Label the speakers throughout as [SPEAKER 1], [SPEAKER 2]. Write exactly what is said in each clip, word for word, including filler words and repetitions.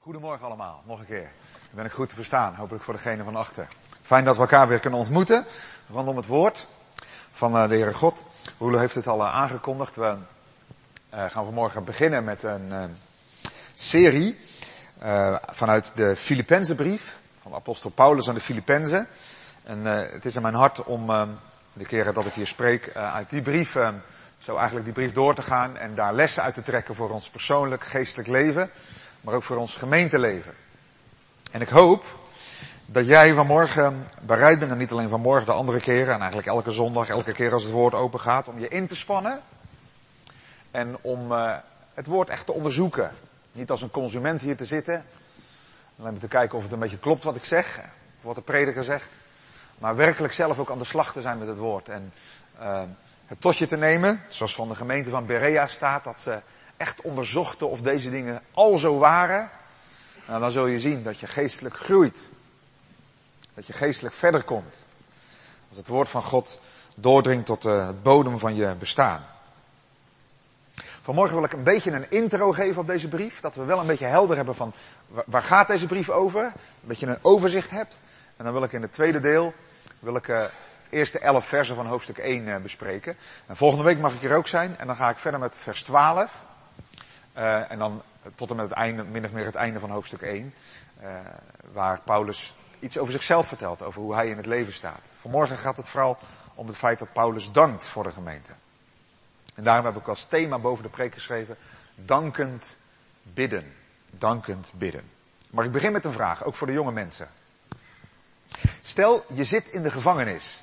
[SPEAKER 1] Goedemorgen allemaal, nog een keer. Dan ben ik goed te verstaan, hopelijk voor degene van achter. Fijn dat we elkaar weer kunnen ontmoeten rondom het woord van de Heere God. Roelo heeft het al aangekondigd. We uh, gaan vanmorgen beginnen met een uh, serie uh, vanuit de Filippenzenbrief van apostel Paulus aan de Filippenzen. En uh, het is in mijn hart om uh, de keren dat ik hier spreek uh, uit die brief, uh, zo eigenlijk die brief door te gaan en daar lessen uit te trekken voor ons persoonlijk, geestelijk leven, maar ook voor ons gemeenteleven. En ik hoop dat jij vanmorgen bereid bent, en niet alleen vanmorgen, de andere keren, en eigenlijk elke zondag, elke keer als het woord open gaat, om je in te spannen en om uh, het woord echt te onderzoeken. Niet als een consument hier te zitten, alleen te kijken of het een beetje klopt wat ik zeg, of wat de prediker zegt, maar werkelijk zelf ook aan de slag te zijn met het woord. En uh, het tot je te nemen, zoals van de gemeente van Berea staat, dat ze echt onderzochten of deze dingen al zo waren. Nou, dan zul je zien dat je geestelijk groeit. Dat je geestelijk verder komt. Als het woord van God doordringt tot uh, het bodem van je bestaan. Vanmorgen wil ik een beetje een intro geven op deze brief. Dat we wel een beetje helder hebben van waar gaat deze brief over. Een beetje een overzicht hebt. En dan wil ik in het tweede deel wil ik uh, de eerste elf versen van hoofdstuk één uh, bespreken. En volgende week mag ik hier ook zijn. En dan ga ik verder met vers twaalf. Uh, en dan tot en met het einde, min of meer het einde van hoofdstuk één. Uh, waar Paulus iets over zichzelf vertelt. Over hoe hij in het leven staat. Vanmorgen gaat het vooral om het feit dat Paulus dankt voor de gemeente. En daarom heb ik als thema boven de preek geschreven. Dankend bidden. Dankend bidden. Maar ik begin met een vraag, ook voor de jonge mensen. Stel, je zit in de gevangenis.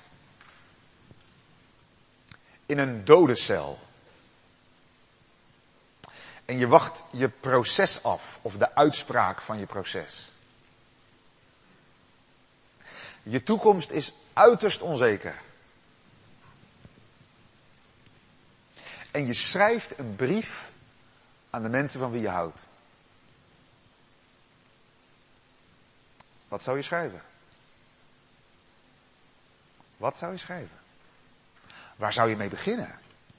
[SPEAKER 1] In een dodencel. En je wacht je proces af, of de uitspraak van je proces. Je toekomst is uiterst onzeker. En je schrijft een brief aan de mensen van wie je houdt. Wat zou je schrijven? Wat zou je schrijven? Waar zou je mee beginnen?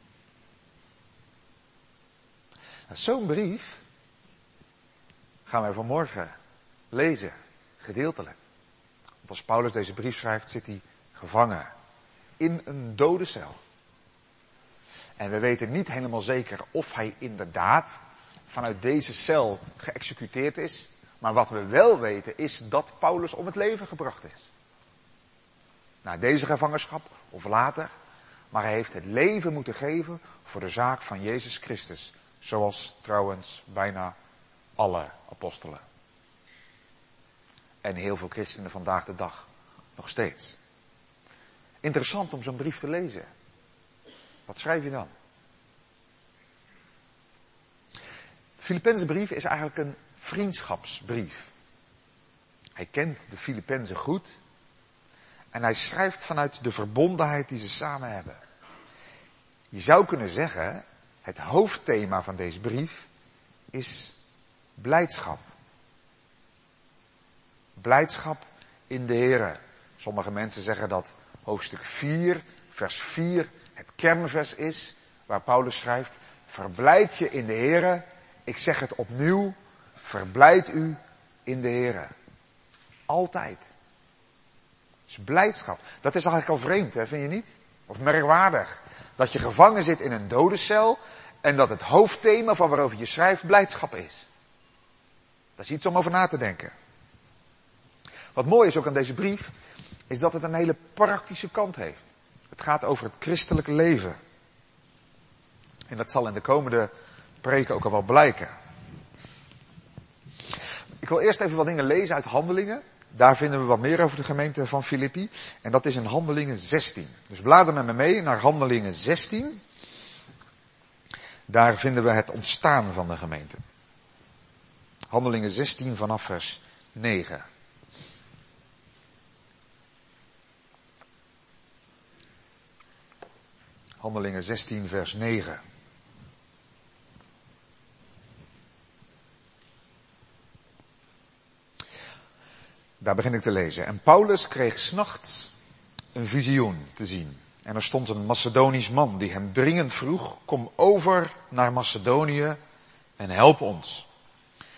[SPEAKER 1] Nou, zo'n brief gaan wij vanmorgen lezen, gedeeltelijk. Want als Paulus deze brief schrijft, zit hij gevangen in een dode cel. En we weten niet helemaal zeker of hij inderdaad vanuit deze cel geëxecuteerd is. Maar wat we wel weten is dat Paulus om het leven gebracht is. Na deze gevangenschap of later. Maar hij heeft het leven moeten geven voor de zaak van Jezus Christus. Zoals trouwens bijna alle apostelen. En heel veel christenen vandaag de dag nog steeds. Interessant om zo'n brief te lezen. Wat schrijf je dan? De Filippenzenbrief is eigenlijk een vriendschapsbrief. Hij kent de Filippenzen goed. En hij schrijft vanuit de verbondenheid die ze samen hebben. Je zou kunnen zeggen, het hoofdthema van deze brief is blijdschap. Blijdschap in de Here. Sommige mensen zeggen dat hoofdstuk vier, vers vier, het kernvers is, waar Paulus schrijft, verblijd je in de Here. Ik zeg het opnieuw, verblijd u in de Here. Altijd. Dus blijdschap. Dat is eigenlijk al vreemd, hè, vind je niet? Of merkwaardig. Dat je gevangen zit in een dodencel en dat het hoofdthema van waarover je schrijft blijdschap is. Dat is iets om over na te denken. Wat mooi is ook aan deze brief, is dat het een hele praktische kant heeft. Het gaat over het christelijke leven. En dat zal in de komende preken ook al wel blijken. Ik wil eerst even wat dingen lezen uit Handelingen. Daar vinden we wat meer over de gemeente van Filippi. En dat is in Handelingen zestien. Dus blader met me mee naar Handelingen zestien. Daar vinden we het ontstaan van de gemeente. Handelingen zestien vanaf vers negen. Handelingen zestien vers negen. Daar begin ik te lezen. En Paulus kreeg 's nachts een visioen te zien. En er stond een Macedonisch man die hem dringend vroeg, kom over naar Macedonië en help ons.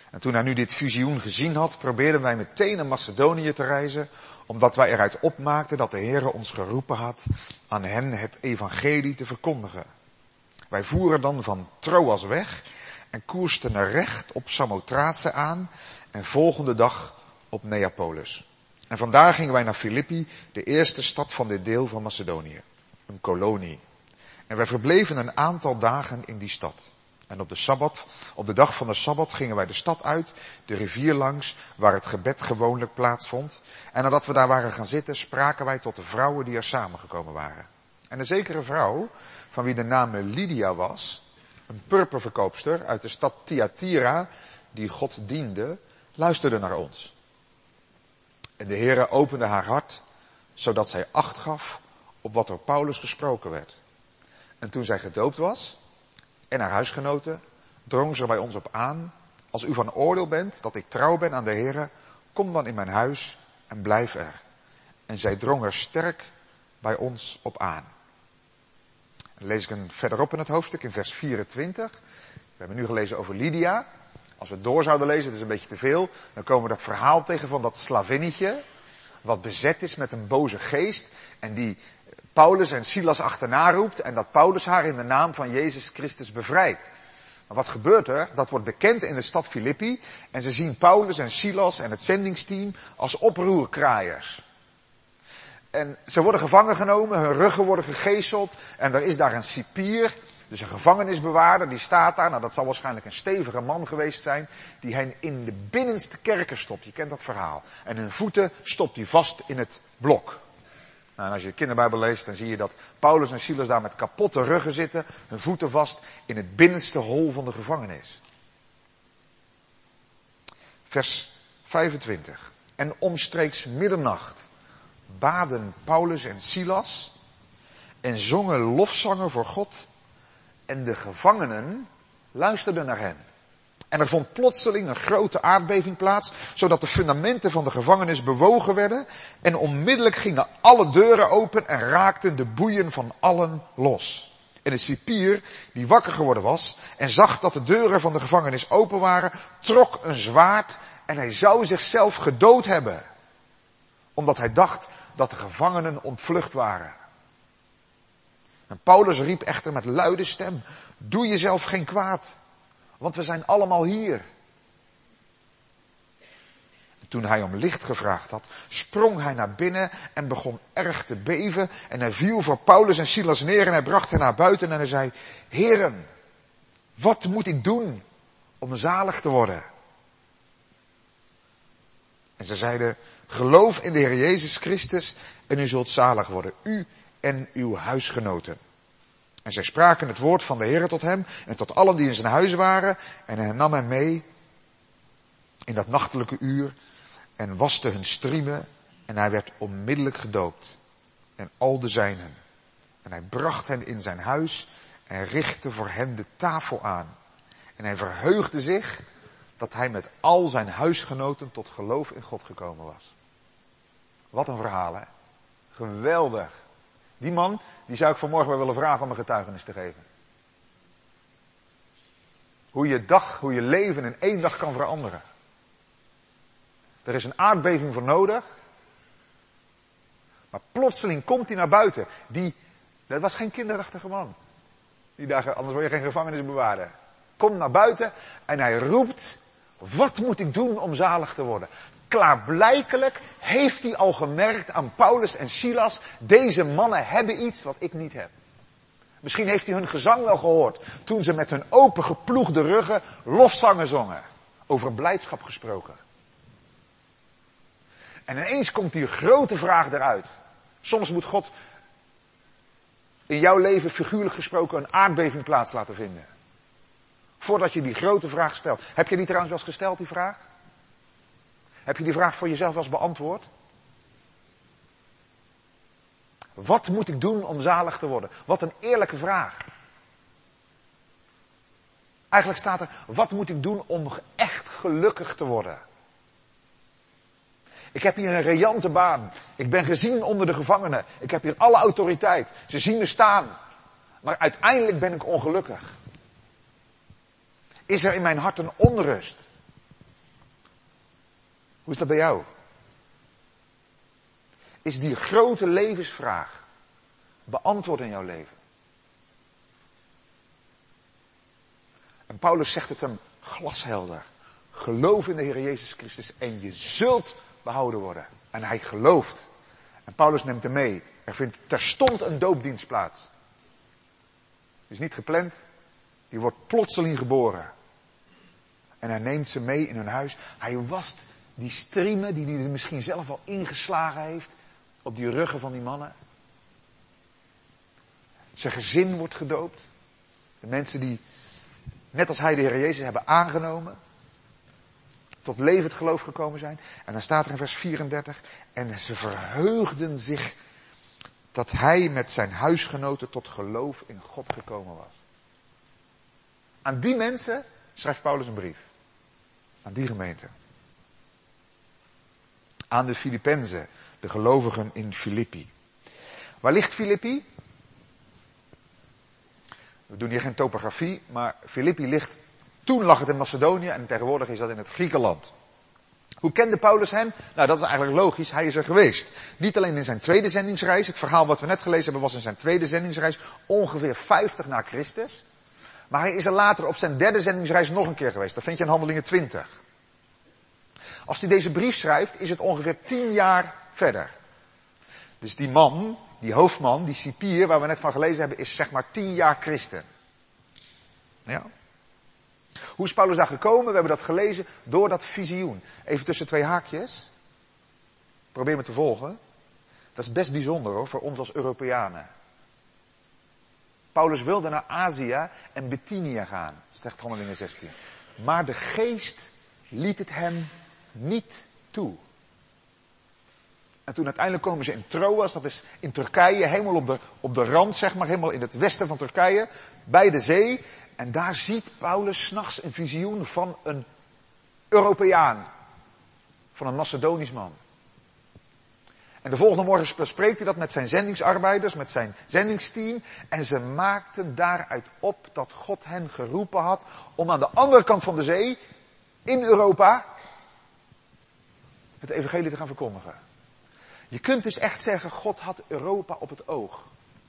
[SPEAKER 1] En toen hij nu dit visioen gezien had, probeerden wij meteen naar Macedonië te reizen, omdat wij eruit opmaakten dat de Heere ons geroepen had aan hen het evangelie te verkondigen. Wij voeren dan van Troas weg en koersten naar recht op Samothrace aan en volgende dag op Neapolis. En vandaar gingen wij naar Filippi, de eerste stad van dit deel van Macedonië, een kolonie. En wij verbleven een aantal dagen in die stad. En op de Sabbat, op de dag van de Sabbat gingen wij de stad uit, de rivier langs, waar het gebed gewoonlijk plaatsvond. En nadat we daar waren gaan zitten, spraken wij tot de vrouwen die er samengekomen waren. En een zekere vrouw, van wie de naam Lydia was, een purperverkoopster uit de stad Thyatira, die God diende, luisterde naar ons. En de Heere opende haar hart, zodat zij acht gaf op wat door Paulus gesproken werd. En toen zij gedoopt was, en haar huisgenoten, drong ze bij ons op aan: als u van oordeel bent dat ik trouw ben aan de Heere, kom dan in mijn huis en blijf er. En zij drong er sterk bij ons op aan. Dan lees ik een verderop in het hoofdstuk, in vers vierentwintig. We hebben nu gelezen over Lydia. Als we het door zouden lezen, het is een beetje te veel, dan komen we dat verhaal tegen van dat slavinnetje, wat bezet is met een boze geest, en die Paulus en Silas achterna roept, en dat Paulus haar in de naam van Jezus Christus bevrijdt. Maar wat gebeurt er? Dat wordt bekend in de stad Filippi, en ze zien Paulus en Silas en het zendingsteam als oproerkraaiers. En ze worden gevangen genomen, hun ruggen worden gegezeld, en er is daar een cipier, dus een gevangenisbewaarder, die staat daar. Nou, dat zal waarschijnlijk een stevige man geweest zijn, die hen in de binnenste kerker stopt. Je kent dat verhaal. En hun voeten stopt hij vast in het blok. Nou, en als je de kinderbijbel leest, dan zie je dat Paulus en Silas daar met kapotte ruggen zitten, hun voeten vast in het binnenste hol van de gevangenis. Vers vijfentwintig. En omstreeks middernacht baden Paulus en Silas en zongen lofzangen voor God, en de gevangenen luisterden naar hen. En er vond plotseling een grote aardbeving plaats, zodat de fundamenten van de gevangenis bewogen werden, en onmiddellijk gingen alle deuren open en raakten de boeien van allen los. En de cipier, die wakker geworden was en zag dat de deuren van de gevangenis open waren, trok een zwaard en hij zou zichzelf gedood hebben, omdat hij dacht dat de gevangenen ontvlucht waren. En Paulus riep echter met luide stem: doe jezelf geen kwaad, want we zijn allemaal hier. En toen hij om licht gevraagd had, sprong hij naar binnen en begon erg te beven. En hij viel voor Paulus en Silas neer en hij bracht hen naar buiten en hij zei: Heren, wat moet ik doen om zalig te worden? En ze zeiden: geloof in de Heer Jezus Christus en u zult zalig worden, u en uw huisgenoten. En zij spraken het woord van de Heer tot hem en tot allen die in zijn huis waren. En hij nam hem mee in dat nachtelijke uur en waste hun striemen. En hij werd onmiddellijk gedoopt. En al de zijnen. En hij bracht hen in zijn huis en richtte voor hen de tafel aan. En hij verheugde zich dat hij met al zijn huisgenoten tot geloof in God gekomen was. Wat een verhaal, hè? Geweldig. Die man, die zou ik vanmorgen wel willen vragen om een getuigenis te geven. Hoe je dag, hoe je leven in één dag kan veranderen. Er is een aardbeving voor nodig. Maar plotseling komt hij naar buiten. Die, dat was geen kinderachtige man. Die daar, anders word je geen gevangenisbewaarder. Komt naar buiten en hij roept: wat moet ik doen om zalig te worden? Klaarblijkelijk heeft hij al gemerkt aan Paulus en Silas: deze mannen hebben iets wat ik niet heb. Misschien heeft hij hun gezang wel gehoord toen ze met hun open geploegde ruggen lofzangen zongen. Over blijdschap gesproken. En ineens komt die grote vraag eruit. Soms moet God in jouw leven figuurlijk gesproken een aardbeving plaats laten vinden. Voordat je die grote vraag stelt. Heb je die trouwens wel eens gesteld, die vraag? Heb je die vraag voor jezelf wel eens beantwoord? Wat moet ik doen om zalig te worden? Wat een eerlijke vraag. Eigenlijk staat er: wat moet ik doen om echt gelukkig te worden? Ik heb hier een riante baan. Ik ben gezien onder de gevangenen. Ik heb hier alle autoriteit. Ze zien me staan. Maar uiteindelijk ben ik ongelukkig. Is er in mijn hart een onrust? Hoe is dat bij jou? Is die grote levensvraag beantwoord in jouw leven? En Paulus zegt het hem glashelder. Geloof in de Heer Jezus Christus en je zult behouden worden. En hij gelooft. En Paulus neemt hem mee. Er vindt terstond een doopdienst plaats. Die is niet gepland. Die wordt plotseling geboren. En hij neemt ze mee in hun huis. Hij wast die striemen die hij misschien zelf al ingeslagen heeft. Op die ruggen van die mannen. Zijn gezin wordt gedoopt. De mensen die, net als hij de Heer Jezus, hebben aangenomen. Tot levend geloof gekomen zijn. En dan staat er in vers vierendertig. En ze verheugden zich dat hij met zijn huisgenoten tot geloof in God gekomen was. Aan die mensen schrijft Paulus een brief. Aan die gemeente. Aan de Filippenzen, de gelovigen in Filippi. Waar ligt Filippi? We doen hier geen topografie, maar Filippi ligt... Toen lag het in Macedonië en tegenwoordig is dat in het Griekenland. Hoe kende Paulus hen? Nou, dat is eigenlijk logisch. Hij is er geweest. Niet alleen in zijn tweede zendingsreis. Het verhaal wat we net gelezen hebben was in zijn tweede zendingsreis. Ongeveer vijftig na Christus. Maar hij is er later op zijn derde zendingsreis nog een keer geweest. Dat vind je in Handelingen twintig. Als hij deze brief schrijft, is het ongeveer tien jaar verder. Dus die man, die hoofdman, die cipier waar we net van gelezen hebben, is zeg maar tien jaar christen. Ja. Hoe is Paulus daar gekomen? We hebben dat gelezen door dat visioen. Even tussen twee haakjes. Probeer me te volgen. Dat is best bijzonder hoor, voor ons als Europeanen. Paulus wilde naar Azië en Bithynia gaan. Zegt Handelingen zestien. Maar de geest liet het hem niet toe. En toen uiteindelijk komen ze in Troas, dat is in Turkije, helemaal op de, op de rand zeg maar, helemaal in het westen van Turkije, bij de zee. En daar ziet Paulus 's nachts een visioen van een Europeaan. Van een Macedonisch man. En de volgende morgen bespreekt hij dat met zijn zendingsarbeiders, met zijn zendingsteam. En ze maakten daaruit op dat God hen geroepen had om aan de andere kant van de zee, in Europa, het evangelie te gaan verkondigen. Je kunt dus echt zeggen, God had Europa op het oog.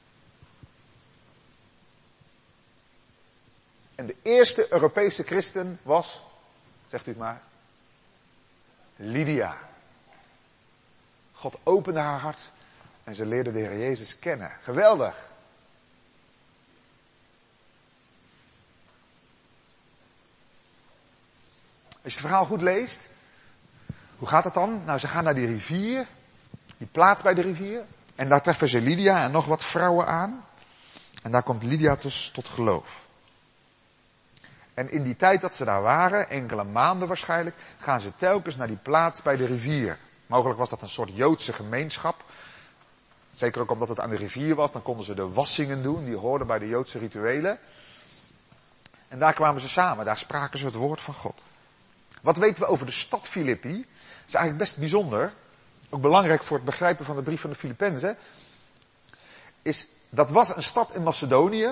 [SPEAKER 1] En de eerste Europese christen was, zegt u het maar, Lydia. God opende haar hart en ze leerde de Heer Jezus kennen. Geweldig. Als je het verhaal goed leest, hoe gaat het dan? Nou, ze gaan naar die rivier, die plaats bij de rivier. En daar treffen ze Lydia en nog wat vrouwen aan. En daar komt Lydia dus tot geloof. En in die tijd dat ze daar waren, enkele maanden waarschijnlijk, gaan ze telkens naar die plaats bij de rivier. Mogelijk was dat een soort Joodse gemeenschap. Zeker ook omdat het aan de rivier was, dan konden ze de wassingen doen, die hoorden bij de Joodse rituelen. En daar kwamen ze samen, daar spraken ze het woord van God. Wat weten we over de stad Filippi? Dat is eigenlijk best bijzonder. Ook belangrijk voor het begrijpen van de brief van de Filippenzen. Is, dat was een stad in Macedonië.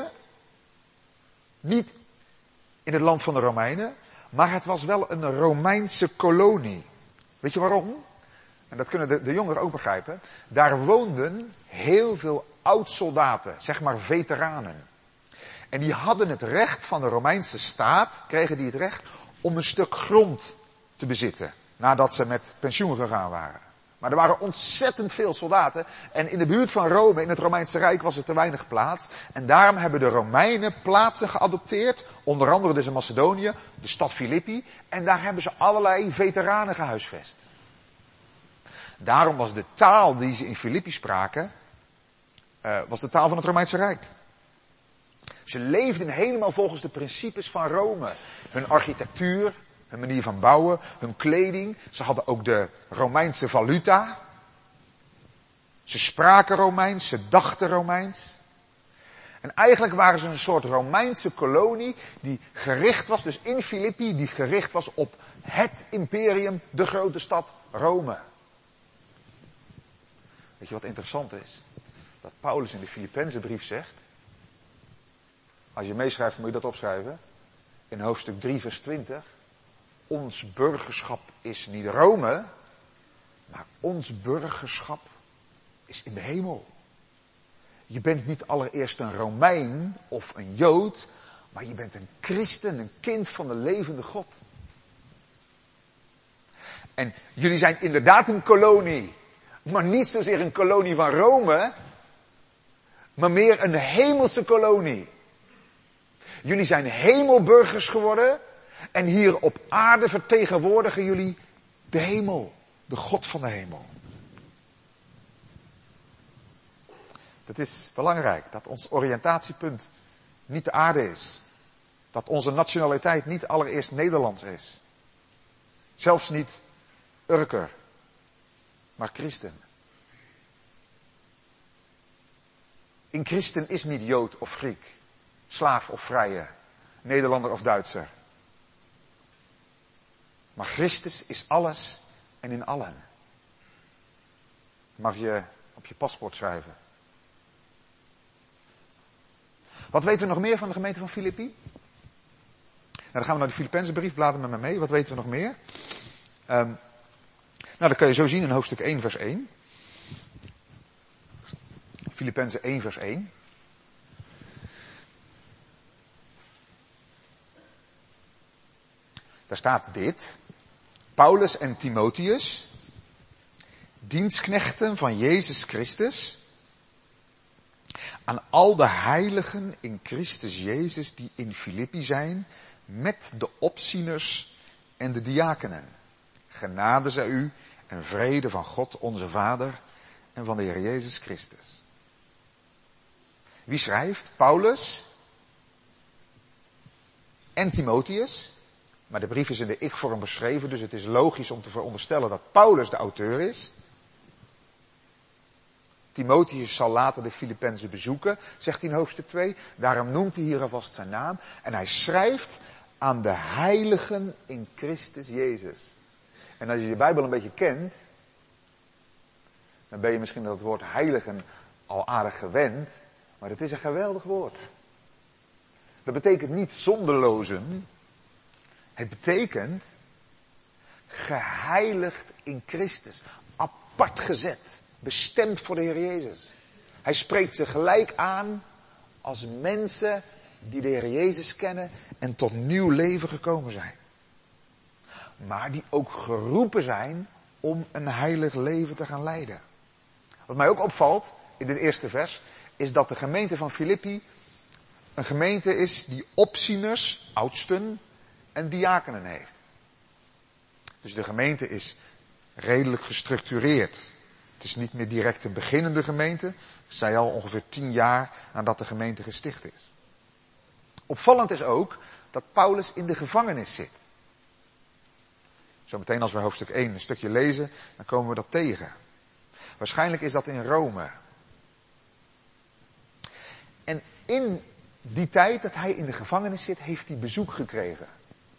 [SPEAKER 1] Niet in het land van de Romeinen. Maar het was wel een Romeinse kolonie. Weet je waarom? En dat kunnen de, de jongeren ook begrijpen. Daar woonden heel veel oud-soldaten, zeg maar veteranen. En die hadden het recht van de Romeinse staat, kregen die het recht om een stuk grond te bezitten. Nadat ze met pensioen gegaan waren. Maar er waren ontzettend veel soldaten. En in de buurt van Rome, in het Romeinse Rijk, was er te weinig plaats. En daarom hebben de Romeinen plaatsen geadopteerd. Onder andere dus in Macedonië, de stad Filippi. En daar hebben ze allerlei veteranen gehuisvest. Daarom was de taal die ze in Filippi spraken, uh, was de taal van het Romeinse Rijk. Ze leefden helemaal volgens de principes van Rome. Hun architectuur, hun manier van bouwen, hun kleding. Ze hadden ook de Romeinse valuta. Ze spraken Romeins, ze dachten Romeins. En eigenlijk waren ze een soort Romeinse kolonie die gericht was, dus in Filippi, die gericht was op het imperium, de grote stad Rome. Weet je wat interessant is? Dat Paulus in de Filippenzenbrief zegt, als je meeschrijft moet je dat opschrijven, in hoofdstuk drie vers twintig. ons burgerschap is niet Rome, maar ons burgerschap is in de hemel. Je bent niet allereerst een Romein of een Jood, maar je bent een christen, een kind van de levende God. En jullie zijn inderdaad een kolonie, maar niet zozeer een kolonie van Rome, maar meer een hemelse kolonie. Jullie zijn hemelburgers geworden en hier op aarde vertegenwoordigen jullie de hemel, de God van de hemel. Het is belangrijk dat ons oriëntatiepunt niet de aarde is. Dat onze nationaliteit niet allereerst Nederlands is. Zelfs niet Urker, maar christen. In christen is niet Jood of Griek, slaaf of vrije, Nederlander of Duitser. Maar Christus is alles en in allen. Mag je op je paspoort schrijven. Wat weten we nog meer van de gemeente van Filippi? Nou, dan gaan we naar de Filippenzenbrief, blader met me mee. Wat weten we nog meer? Um, nou, dat kun je zo zien in hoofdstuk één vers één. Filippenzen één vers één. Daar staat dit. Paulus en Timotheus, dienstknechten van Jezus Christus, aan al de heiligen in Christus Jezus die in Filippi zijn, met de opzieners en de diakenen. Genade zij u en vrede van God onze Vader en van de Heer Jezus Christus. Wie schrijft? Paulus en Timotheus. Maar de brief is in de ik-vorm beschreven, dus het is logisch om te veronderstellen dat Paulus de auteur is. Timotheus zal later de Filippenzen bezoeken, zegt hij in hoofdstuk twee. Daarom noemt hij hier alvast zijn naam. En hij schrijft aan de heiligen in Christus Jezus. En als je je Bijbel een beetje kent, dan ben je misschien dat woord heiligen al aardig gewend. Maar het is een geweldig woord. Dat betekent niet zonderlozen. Het betekent geheiligd in Christus. Apart gezet. Bestemd voor de Heer Jezus. Hij spreekt ze gelijk aan als mensen die de Heer Jezus kennen en tot nieuw leven gekomen zijn. Maar die ook geroepen zijn om een heilig leven te gaan leiden. Wat mij ook opvalt in dit eerste vers is dat de gemeente van Filippi een gemeente is die opzieners, oudsten en diakenen heeft. Dus de gemeente is redelijk gestructureerd. Het is niet meer direct een beginnende gemeente. Ik zei al ongeveer tien jaar nadat de gemeente gesticht is. Opvallend is ook dat Paulus in de gevangenis zit. Zometeen als we hoofdstuk één een stukje lezen, dan komen we dat tegen. Waarschijnlijk is dat in Rome. En in die tijd dat hij in de gevangenis zit, heeft hij bezoek gekregen.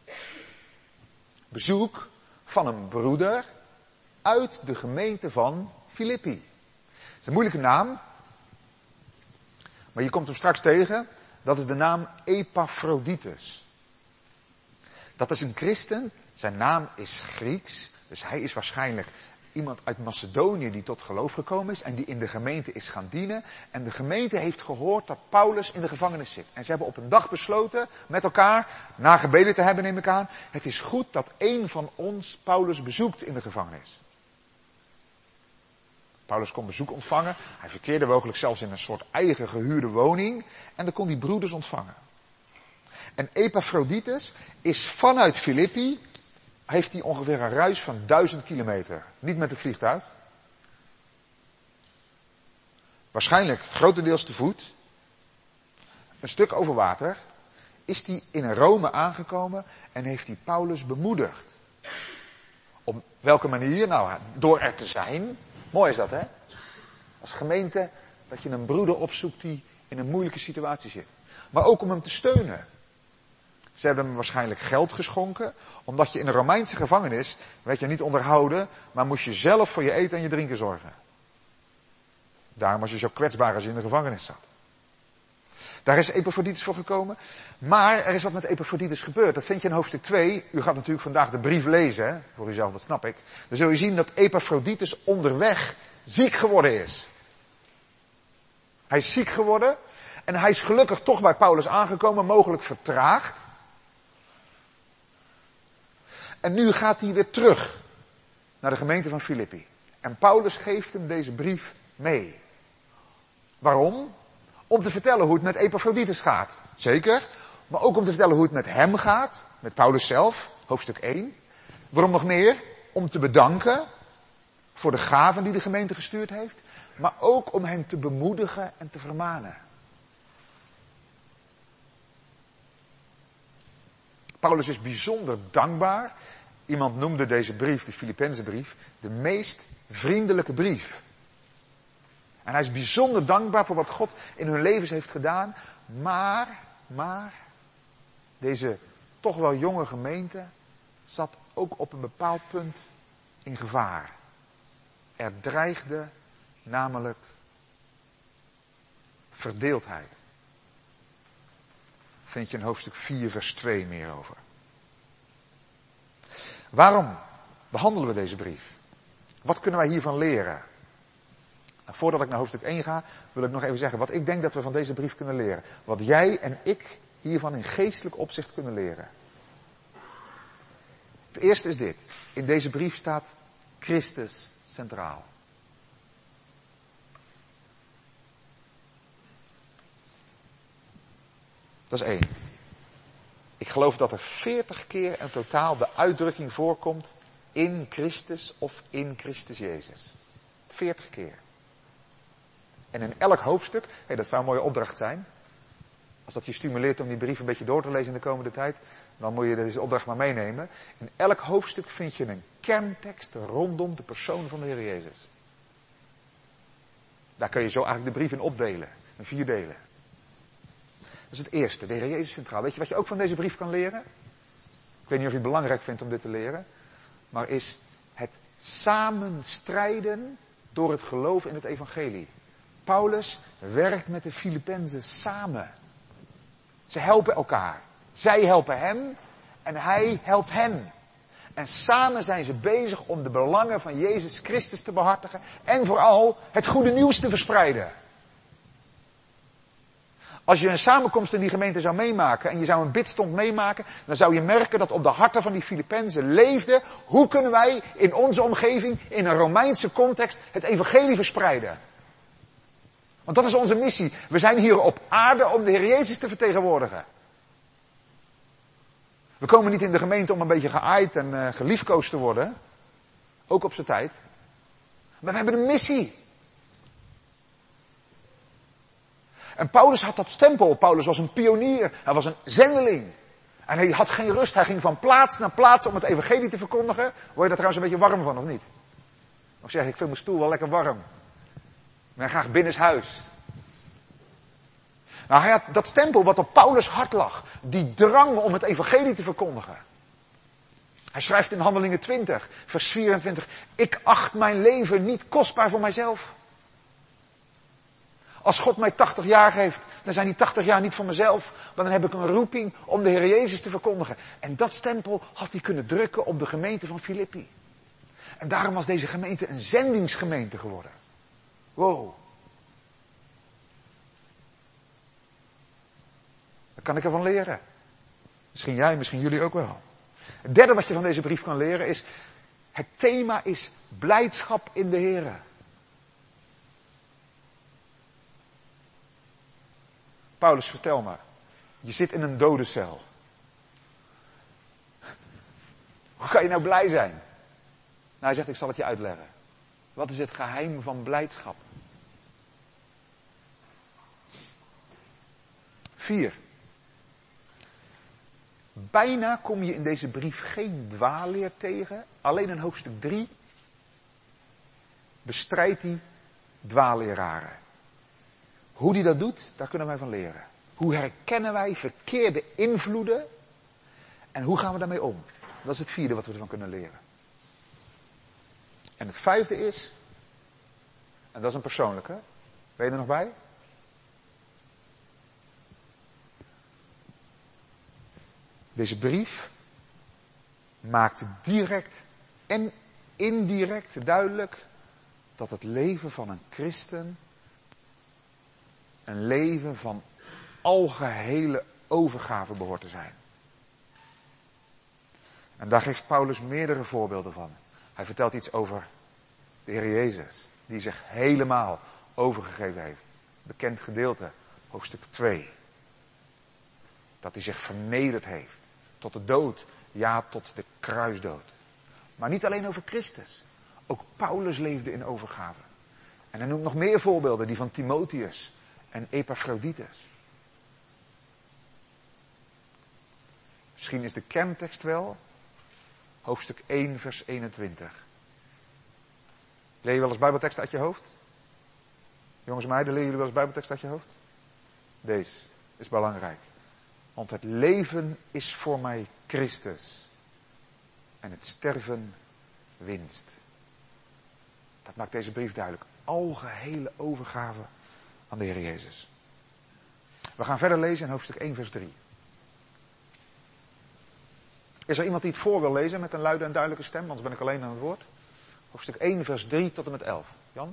[SPEAKER 1] Bezoek van een broeder uit de gemeente van Filippi. Het is een moeilijke naam, maar je komt hem straks tegen. Dat is de naam Epaphroditus. Dat is een christen, zijn naam is Grieks, dus hij is waarschijnlijk iemand uit Macedonië die tot geloof gekomen is en die in de gemeente is gaan dienen. En de gemeente heeft gehoord dat Paulus in de gevangenis zit. En ze hebben op een dag besloten met elkaar, na gebeden te hebben neem ik aan, het is goed dat één van ons Paulus bezoekt in de gevangenis. Paulus kon bezoek ontvangen. Hij verkeerde mogelijk zelfs in een soort eigen gehuurde woning. En dan kon hij broeders ontvangen. En Epaphroditus is vanuit Filippi, heeft hij ongeveer een reis van duizend kilometer. Niet met het vliegtuig. Waarschijnlijk grotendeels te voet. Een stuk over water. Is hij in Rome aangekomen en heeft hij Paulus bemoedigd. Op welke manier? Nou, door er te zijn. Mooi is dat, hè? Als gemeente, dat je een broeder opzoekt die in een moeilijke situatie zit. Maar ook om hem te steunen. Ze hebben hem waarschijnlijk geld geschonken, omdat je in een Romeinse gevangenis werd je niet onderhouden, maar moest je zelf voor je eten en je drinken zorgen. Daarom was je zo kwetsbaar als je in de gevangenis zat. Daar is Epaphroditus voor gekomen. Maar er is wat met Epaphroditus gebeurd. Dat vind je in hoofdstuk twee. U gaat natuurlijk vandaag de brief lezen, hè? Voor uzelf, dat snap ik. Dan zul je zien dat Epaphroditus onderweg ziek geworden is. Hij is ziek geworden. En hij is gelukkig toch bij Paulus aangekomen, mogelijk vertraagd. En nu gaat hij weer terug naar de gemeente van Filippi. En Paulus geeft hem deze brief mee. Waarom? Om te vertellen hoe het met Epaphroditus gaat. Zeker. Maar ook om te vertellen hoe het met hem gaat. Met Paulus zelf. Hoofdstuk één. Waarom nog meer? Om te bedanken voor de gaven die de gemeente gestuurd heeft. Maar ook om hen te bemoedigen en te vermanen. Paulus is bijzonder dankbaar. Iemand noemde deze brief, de Filippenzenbrief, de meest vriendelijke brief. En hij is bijzonder dankbaar voor wat God in hun levens heeft gedaan. Maar, maar, deze toch wel jonge gemeente zat ook op een bepaald punt in gevaar. Er dreigde namelijk verdeeldheid. Vind je in hoofdstuk vier vers twee meer over. Waarom behandelen we deze brief? Wat kunnen wij hiervan leren? Nou, voordat ik naar hoofdstuk één ga, wil ik nog even zeggen wat ik denk dat we van deze brief kunnen leren. Wat jij en ik hiervan in geestelijk opzicht kunnen leren. Het eerste is dit. In deze brief staat Christus centraal. Dat is één. Ik geloof dat er veertig keer in totaal de uitdrukking voorkomt in Christus of in Christus Jezus. Veertig keer. En in elk hoofdstuk, hey, dat zou een mooie opdracht zijn. Als dat je stimuleert om die brief een beetje door te lezen in de komende tijd, dan moet je deze opdracht maar meenemen. In elk hoofdstuk vind je een kerntekst rondom de persoon van de Heer Jezus. Daar kun je zo eigenlijk de brief in opdelen. In vier delen. Dat is het eerste, de Heer Jezus centraal. Weet je wat je ook van deze brief kan leren? Ik weet niet of je het belangrijk vindt om dit te leren. Maar is het samen strijden door het geloof in het evangelie. Paulus werkt met de Filippenzen samen. Ze helpen elkaar. Zij helpen hem en hij helpt hen. En samen zijn ze bezig om de belangen van Jezus Christus te behartigen. En vooral het goede nieuws te verspreiden. Als je een samenkomst in die gemeente zou meemaken en je zou een bidstond meemaken, dan zou je merken dat op de harten van die Filippenzen leefde, hoe kunnen wij in onze omgeving, in een Romeinse context, het evangelie verspreiden. Want dat is onze missie. We zijn hier op aarde om de Heer Jezus te vertegenwoordigen. We komen niet in de gemeente om een beetje geaaid en uh, geliefkoosd te worden. Ook op zijn tijd. Maar we hebben een missie. En Paulus had dat stempel. Paulus was een pionier. Hij was een zendeling. En hij had geen rust. Hij ging van plaats naar plaats om het evangelie te verkondigen. Word je daar trouwens een beetje warm van, of niet? Of zeg ik, ik vind mijn stoel wel lekker warm. Maar graag binnenshuis. Nou, hij had dat stempel wat op Paulus hart lag. Die drang om het evangelie te verkondigen. Hij schrijft in Handelingen twintig, vers vierentwintig. Ik acht mijn leven niet kostbaar voor mijzelf. Als God mij tachtig jaar geeft, dan zijn die tachtig jaar niet voor mezelf. Maar dan heb ik een roeping om de Heer Jezus te verkondigen. En dat stempel had hij kunnen drukken op de gemeente van Filippi. En daarom was deze gemeente een zendingsgemeente geworden. Wow. Daar kan ik ervan leren. Misschien jij, misschien jullie ook wel. Het derde wat je van deze brief kan leren is, het thema is blijdschap in de Here. Paulus, vertel maar. Je zit in een dodencel. Hoe kan je nou blij zijn? Nou, hij zegt, ik zal het je uitleggen. Wat is het geheim van blijdschap? Vier. Bijna kom je in deze brief geen dwaalleer tegen. Alleen in hoofdstuk drie bestrijdt hij dwaalleraren. Hoe hij dat doet, daar kunnen wij van leren. Hoe herkennen wij verkeerde invloeden en hoe gaan we daarmee om? Dat is het vierde wat we ervan kunnen leren. En het vijfde is, en dat is een persoonlijke, ben je er nog bij? Deze brief maakt direct en indirect duidelijk dat het leven van een christen een leven van algehele overgave behoort te zijn. En daar geeft Paulus meerdere voorbeelden van. Hij vertelt iets over de Heer Jezus, die zich helemaal overgegeven heeft. Bekend gedeelte, hoofdstuk twee. Dat hij zich vernederd heeft. Tot de dood, ja, tot de kruisdood. Maar niet alleen over Christus. Ook Paulus leefde in overgave. En hij noemt nog meer voorbeelden, die van Timotheus en Epaphroditus. Misschien is de kerntekst wel hoofdstuk één, vers eenentwintig. Leer je wel eens Bijbeltekst uit je hoofd? Jongens en meiden, leren jullie wel eens Bijbeltekst uit je hoofd? Deze is belangrijk. Want het leven is voor mij Christus. En het sterven winst. Dat maakt deze brief duidelijk. Algehele overgave aan de Heer Jezus. We gaan verder lezen in hoofdstuk één, vers drie. Is er iemand die het voor wil lezen met een luide en duidelijke stem? Anders ben ik alleen aan het woord. Hoofdstuk één, vers drie tot en met elf. Jan?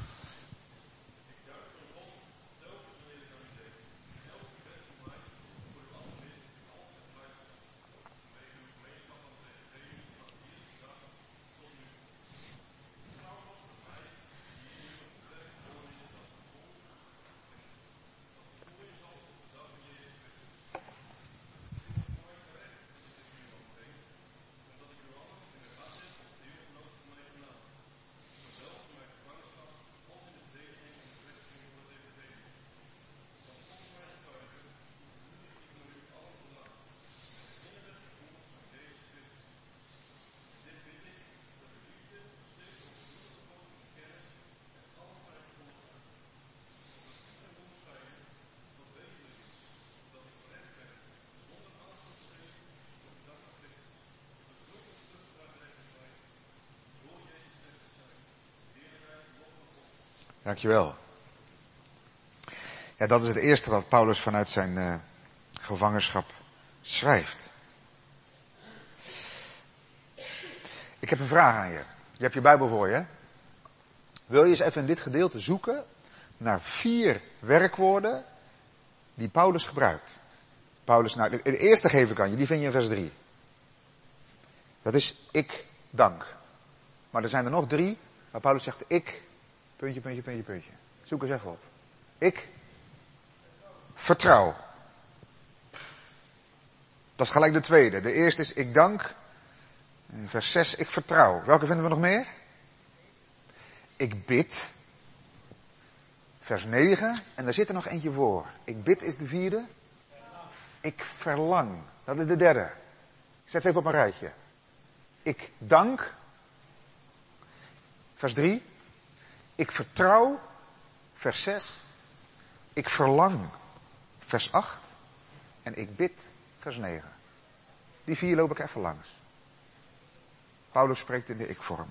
[SPEAKER 1] Dankjewel. Ja, dat is het eerste wat Paulus vanuit zijn uh, gevangenschap schrijft. Ik heb een vraag aan je. Je hebt je Bijbel voor je, hè? Wil je eens even in dit gedeelte zoeken naar vier werkwoorden die Paulus gebruikt? Paulus, nou, de eerste geef ik aan je, die vind je in vers drie. Dat is ik dank. Maar er zijn er nog drie waar Paulus zegt ik, puntje, puntje, puntje, puntje. Zoek eens even op. Ik vertrouw. Dat is gelijk de tweede. De eerste is ik dank. In vers zes, ik vertrouw. Welke vinden we nog meer? Ik bid. Vers negen. En daar zit er nog eentje voor. Ik bid is de vierde. Ik verlang. Dat is de derde. Ik zet ze even op een rijtje. Ik dank. Vers drie. Ik vertrouw. Vers zes. Ik verlang. Vers acht. En ik bid. Vers negen. Die vier loop ik even langs. Paulus spreekt in de ik-vorm.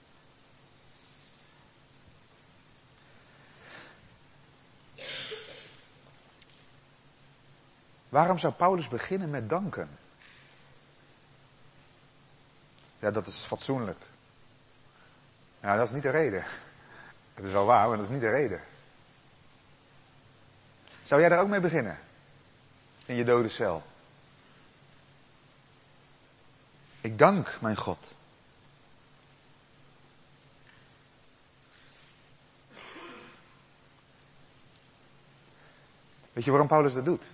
[SPEAKER 1] Waarom zou Paulus beginnen met danken? Ja, dat is fatsoenlijk. Ja, dat is niet de reden. Het is wel waar, maar dat is niet de reden. Zou jij daar ook mee beginnen? In je dode cel. Ik dank mijn God. Weet je waarom Paulus dat doet?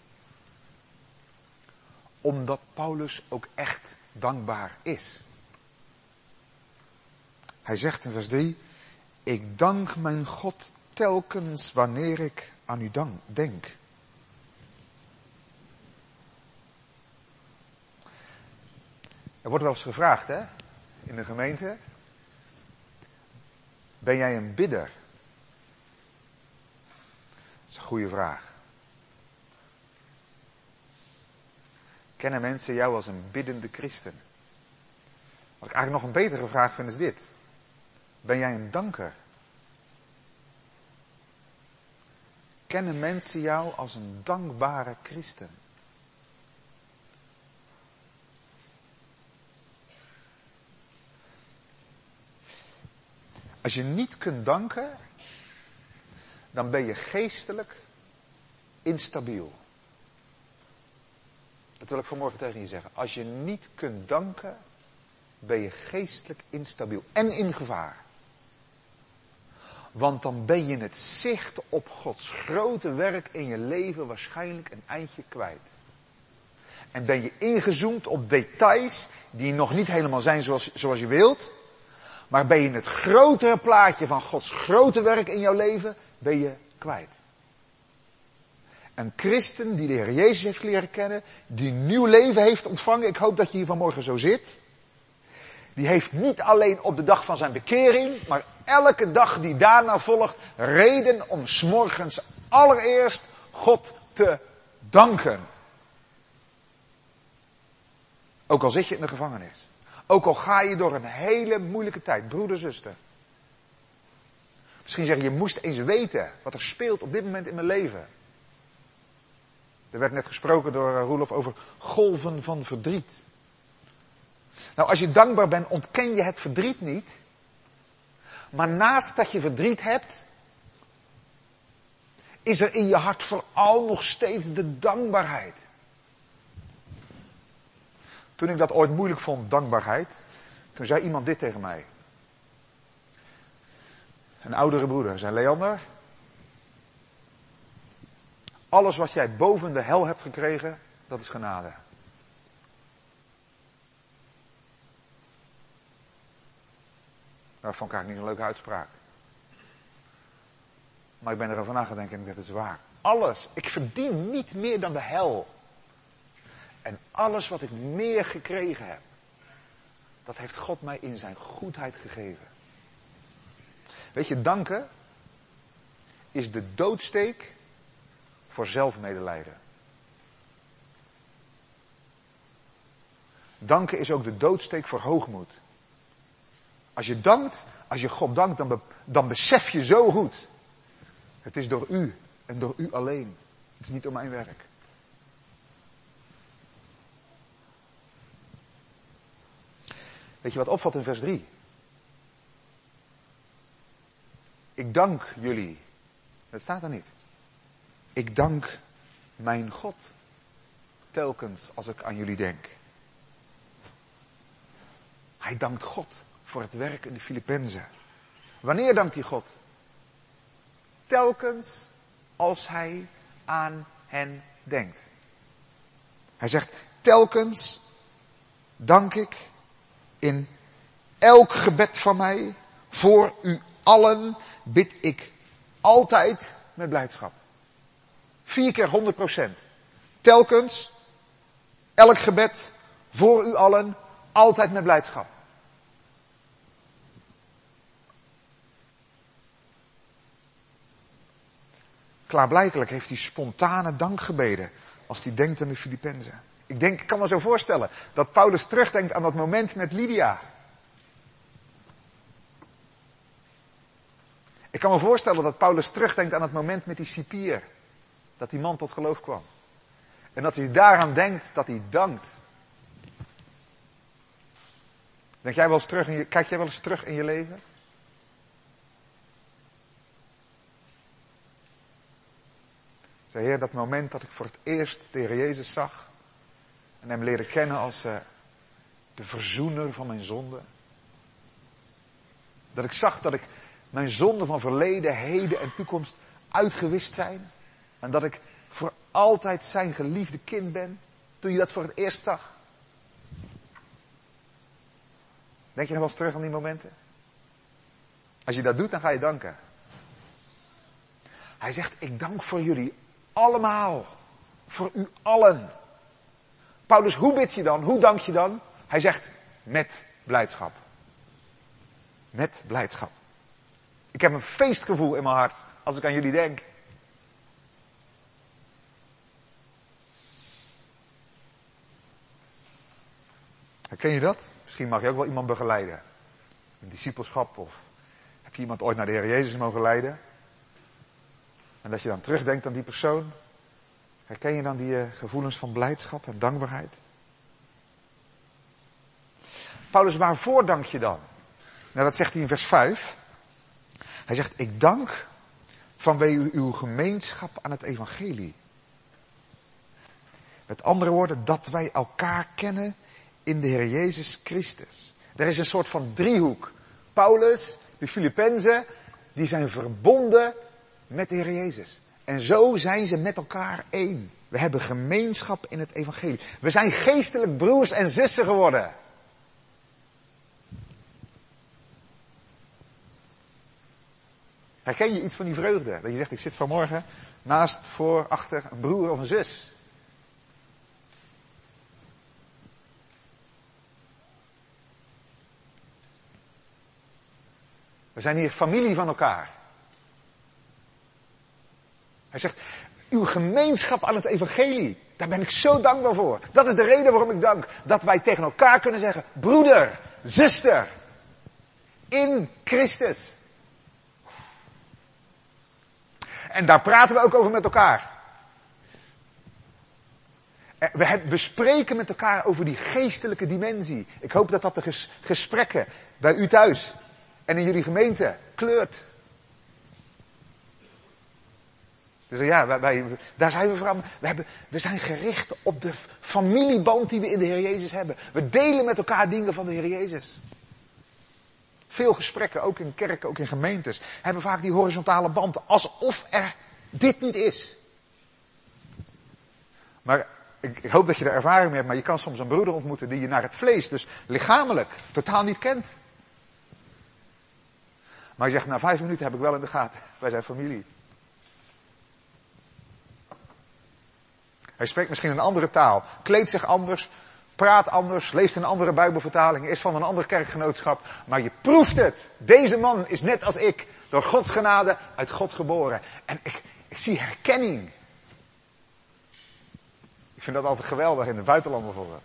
[SPEAKER 1] Omdat Paulus ook echt dankbaar is. Hij zegt in vers drie, ik dank mijn God telkens wanneer ik aan u dank, denk. Er wordt wel eens gevraagd, hè, in de gemeente, ben jij een bidder? Dat is een goede vraag. Kennen mensen jou als een biddende christen? Wat ik eigenlijk nog een betere vraag vind is dit. Ben jij een danker? Kennen mensen jou als een dankbare christen? Als je niet kunt danken, dan ben je geestelijk instabiel. Dat wil ik vanmorgen tegen je zeggen. Als je niet kunt danken, ben je geestelijk instabiel en in gevaar. Want dan ben je het zicht op Gods grote werk in je leven waarschijnlijk een eindje kwijt. En ben je ingezoomd op details die nog niet helemaal zijn zoals, zoals je wilt. Maar ben je het grotere plaatje van Gods grote werk in jouw leven, ben je kwijt. Een christen die de Heer Jezus heeft leren kennen, die nieuw leven heeft ontvangen, ik hoop dat je hier vanmorgen zo zit. Die heeft niet alleen op de dag van zijn bekering, maar elke dag die daarna volgt, reden om 's morgens allereerst God te danken. Ook al zit je in de gevangenis. Ook al ga je door een hele moeilijke tijd, broeder, zuster. Misschien zeg je, je moest eens weten wat er speelt op dit moment in mijn leven. Er werd net gesproken door Roelof over golven van verdriet. Nou, als je dankbaar bent, ontken je het verdriet niet. Maar naast dat je verdriet hebt, is er in je hart vooral nog steeds de dankbaarheid. Toen ik dat ooit moeilijk vond, dankbaarheid, toen zei iemand dit tegen mij. Een oudere broeder, zei Leander. Alles wat jij boven de hel hebt gekregen, dat is genade. Dat vond ik eigenlijk niet een leuke uitspraak. Maar ik ben erover nagedacht en ik dacht, dat is waar. Alles, ik verdien niet meer dan de hel. En alles wat ik meer gekregen heb, dat heeft God mij in zijn goedheid gegeven. Weet je, danken is de doodsteek voor zelfmedelijden. Danken is ook de doodsteek voor hoogmoed. Als je dankt, als je God dankt, dan, be, dan besef je zo goed. Het is door u en door u alleen. Het is niet door mijn werk. Weet je wat opvalt in vers drie? Ik dank jullie. Dat staat er niet. Ik dank mijn God. Telkens als ik aan jullie denk. Hij dankt God voor het werk in de Filippenzen. Wanneer dankt hij God? Telkens als hij aan hen denkt. Hij zegt, telkens dank ik in elk gebed van mij, voor u allen bid ik altijd met blijdschap. Vier keer honderd procent. Telkens, elk gebed, voor u allen, altijd met blijdschap. Klaarblijkelijk heeft hij spontane dankgebeden als hij denkt aan de Filippenzen. Ik denk, ik kan me zo voorstellen dat Paulus terugdenkt aan dat moment met Lydia. Ik kan me voorstellen dat Paulus terugdenkt aan het moment met die cipier. Dat die man tot geloof kwam. En dat hij daaraan denkt dat hij dankt. Denk jij wel eens terug in je, kijk jij wel eens terug in je leven? Zeg, Heer, dat moment dat ik voor het eerst de Heer Jezus zag. En hem leerde kennen als uh, de verzoener van mijn zonde. Dat ik zag dat ik mijn zonden van verleden, heden en toekomst uitgewist zijn. En dat ik voor altijd zijn geliefde kind ben. Toen je dat voor het eerst zag. Denk je nog wel eens terug aan die momenten? Als je dat doet, dan ga je danken. Hij zegt, ik dank voor jullie allemaal. Voor u allen. Paulus, hoe bid je dan? Hoe dank je dan? Hij zegt, met blijdschap. Met blijdschap. Ik heb een feestgevoel in mijn hart als ik aan jullie denk. Herken je dat? Misschien mag je ook wel iemand begeleiden. Een discipelschap of heb je iemand ooit naar de Heer Jezus mogen leiden? En dat je dan terugdenkt aan die persoon. Herken je dan die uh, gevoelens van blijdschap en dankbaarheid? Paulus, waarvoor dank je dan? Nou, dat zegt hij in vers vijf. Hij zegt, ik dank vanwege uw gemeenschap aan het evangelie. Met andere woorden, dat wij elkaar kennen in de Heer Jezus Christus. Er is een soort van driehoek. Paulus, de Filippenzen, die zijn verbonden met de Heer Jezus. En zo zijn ze met elkaar één. We hebben gemeenschap in het evangelie. We zijn geestelijk broers en zussen geworden. Herken je iets van die vreugde? Dat je zegt, ik zit vanmorgen naast, voor, achter een broer of een zus. We zijn hier familie van elkaar. Hij zegt, uw gemeenschap aan het evangelie, daar ben ik zo dankbaar voor. Dat is de reden waarom ik dank. Dat wij tegen elkaar kunnen zeggen, broeder, zuster, in Christus. En daar praten we ook over met elkaar. We, hebben, we spreken met elkaar over die geestelijke dimensie. Ik hoop dat dat de ges, gesprekken bij u thuis en in jullie gemeente kleurt. Dus ja, wij, wij, daar zijn we vooral. We, hebben, we zijn gericht op de familieband die we in de Heer Jezus hebben. We delen met elkaar dingen van de Heer Jezus. Veel gesprekken, ook in kerken, ook in gemeentes, hebben vaak die horizontale band, alsof er dit niet is. Maar ik, ik hoop dat je er ervaring mee hebt, maar je kan soms een broeder ontmoeten die je naar het vlees, dus lichamelijk, totaal niet kent. Maar je zegt, na vijf minuten heb ik wel in de gaten, wij zijn familie. Hij spreekt misschien een andere taal, kleedt zich anders, praat anders, leest een andere Bijbelvertaling, is van een ander kerkgenootschap, maar je proeft het. Deze man is net als ik, door Gods genade, uit God geboren. En ik, ik zie herkenning. Ik vind dat altijd geweldig in het buitenland bijvoorbeeld.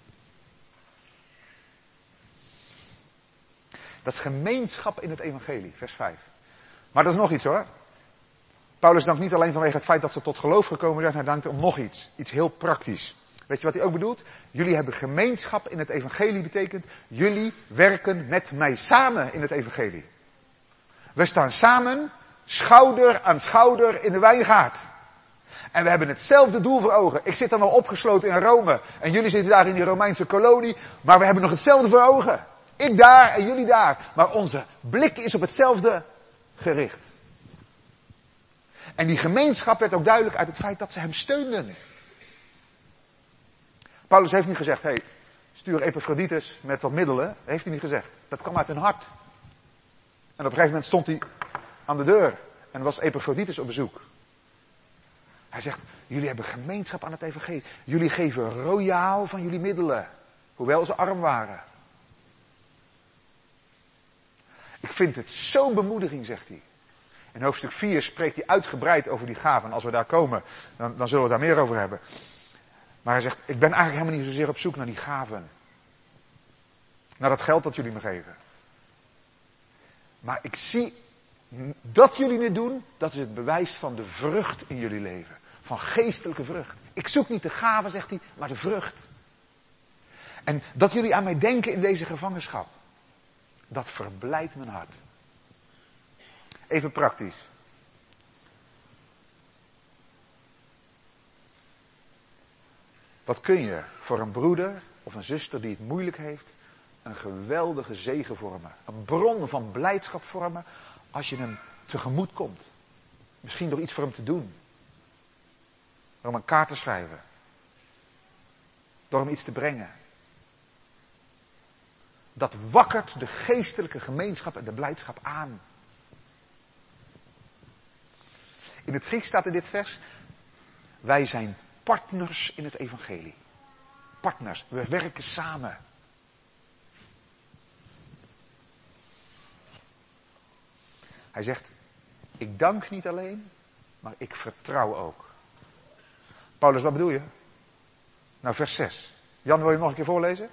[SPEAKER 1] Dat is gemeenschap in het evangelie, vers vijf. Maar dat is nog iets hoor. Paulus dankt niet alleen vanwege het feit dat ze tot geloof gekomen zijn, hij dankt om nog iets. Iets heel praktisch. Weet je wat hij ook bedoelt? Jullie hebben gemeenschap in het evangelie betekent, jullie werken met mij samen in het evangelie. We staan samen, schouder aan schouder in de wijngaard. En we hebben hetzelfde doel voor ogen. Ik zit dan wel opgesloten in Rome en jullie zitten daar in die Romeinse kolonie, maar we hebben nog hetzelfde voor ogen. Ik daar en jullie daar. Maar onze blik is op hetzelfde gericht. En die gemeenschap werd ook duidelijk uit het feit dat ze hem steunden. Paulus heeft niet gezegd, hey, stuur Epaphroditus met wat middelen. Dat heeft hij niet gezegd. Dat kwam uit hun hart. En op een gegeven moment stond hij aan de deur en was Epaphroditus op bezoek. Hij zegt, jullie hebben gemeenschap aan het evangelie. Jullie geven royaal van jullie middelen. Hoewel ze arm waren. Ik vind het zo'n bemoediging, zegt hij. In hoofdstuk vier spreekt hij uitgebreid over die gaven. En als we daar komen, dan, dan zullen we daar meer over hebben. Maar hij zegt, ik ben eigenlijk helemaal niet zozeer op zoek naar die gaven. Naar dat geld dat jullie me geven. Maar ik zie dat jullie het doen, dat is het bewijs van de vrucht in jullie leven. Van geestelijke vrucht. Ik zoek niet de gaven, zegt hij, maar de vrucht. En dat jullie aan mij denken in deze gevangenschap. Dat verblijdt mijn hart. Even praktisch. Wat kun je voor een broeder of een zuster die het moeilijk heeft, een geweldige zegen vormen. Een bron van blijdschap vormen als je hem tegemoet komt. Misschien door iets voor hem te doen. Door hem een kaart te schrijven. Door hem iets te brengen. Dat wakkert de geestelijke gemeenschap en de blijdschap aan. In het Grieks staat in dit vers, wij zijn partners in het evangelie. Partners, we werken samen. Hij zegt, ik dank niet alleen, maar ik vertrouw ook. Paulus, wat bedoel je? Nou, vers zes. Jan, wil je hem nog een keer voorlezen?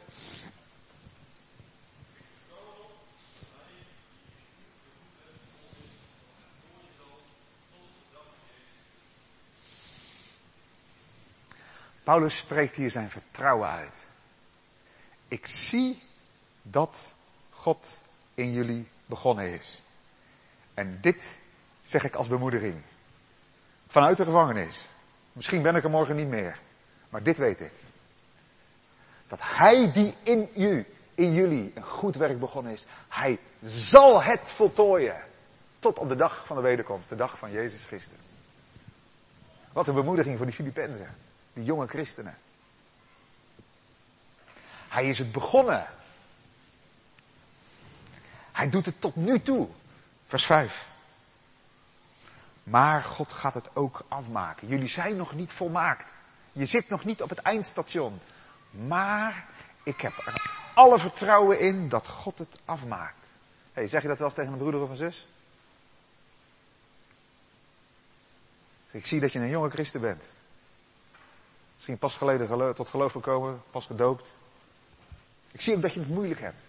[SPEAKER 1] Paulus spreekt hier zijn vertrouwen uit. Ik zie dat God in jullie begonnen is. En dit zeg ik als bemoediging. Vanuit de gevangenis. Misschien ben ik er morgen niet meer. Maar dit weet ik. Dat hij die in u, in jullie, een goed werk begonnen is. Hij zal het voltooien. Tot op de dag van de wederkomst. De dag van Jezus Christus. Wat een bemoediging voor die Filippenzen. Die jonge christenen. Hij is het begonnen. Hij doet het tot nu toe. Vers vijf. Maar God gaat het ook afmaken. Jullie zijn nog niet volmaakt. Je zit nog niet op het eindstation. Maar ik heb er alle vertrouwen in dat God het afmaakt. Hey, zeg je dat wel eens tegen een broeder of een zus? Ik zie dat je een jonge christen bent. Misschien pas geleden gelo- tot geloof gekomen, pas gedoopt. Ik zie ook dat je het moeilijk hebt.